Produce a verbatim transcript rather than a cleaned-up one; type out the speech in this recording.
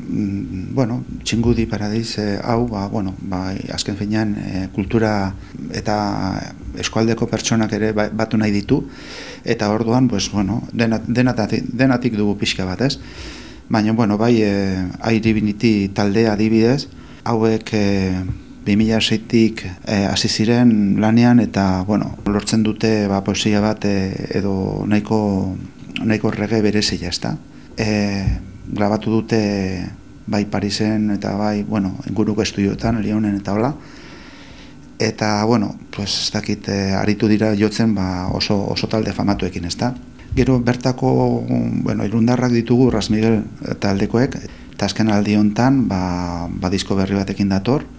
mm, bueno, Txingudi Paradis eh, hau, ba, bueno, ba, azken finean eh, kultura eta eskualdeko pertsonak ere ba- batu nahi ditu, eta orduan, pues, bueno, denat, denatik, denatik dugu pixka bat, ez? Baina, bueno, bai, eh, Airibinity taldea adibidez, hauek eh, bi mila seitik eh, hasi ziren lanean, eta, bueno, lortzen dute ba, poesia bat eh, edo nahiko, nahiko rege berezia, ezta? Eh, grabatu dute bai Parisen eta bai, bueno, inguruko estudioetan, Lyonen eta hola. Eta, bueno, pues, ez dakit, eh, aritu dira jotzen ba, oso, oso talde famatuekin, ezta? Gero bertako, bueno, irundarrak ditugu Ras Miguel taldekoek, eta azken aldi hontan, ba, ba disko berri batekin dator,